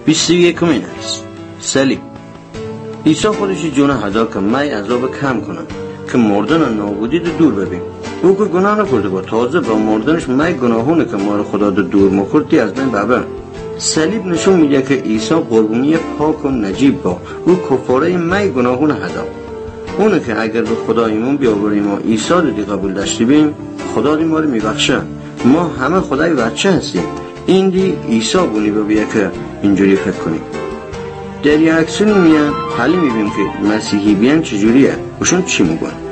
21 است. صلیب. عیسی خودش جون هدا که من عذاب کم کنم که مردن و نابودی رو دور ببین. او که گناه نکرده با تازه با مردنش من گناهونه که ما رو خدا رو دور مکردی از بین ببرن. صلیب نشون میده که عیسی قربانی پاک و نجیب با او کفاره من گناهونه هدا. اونه که اگر به خدا ایمان بیاوریم و عیسی رو دی قبول داشته بیم خدا دی ما رو میبخشه. ما همه خدای بچه هستیم. این دی عیسی بونی ببیه که اینجوری فکر کنیم. در یک اکسون میان حالی میبینیم که مسیحی بیان چجوریه وشون چی میگن.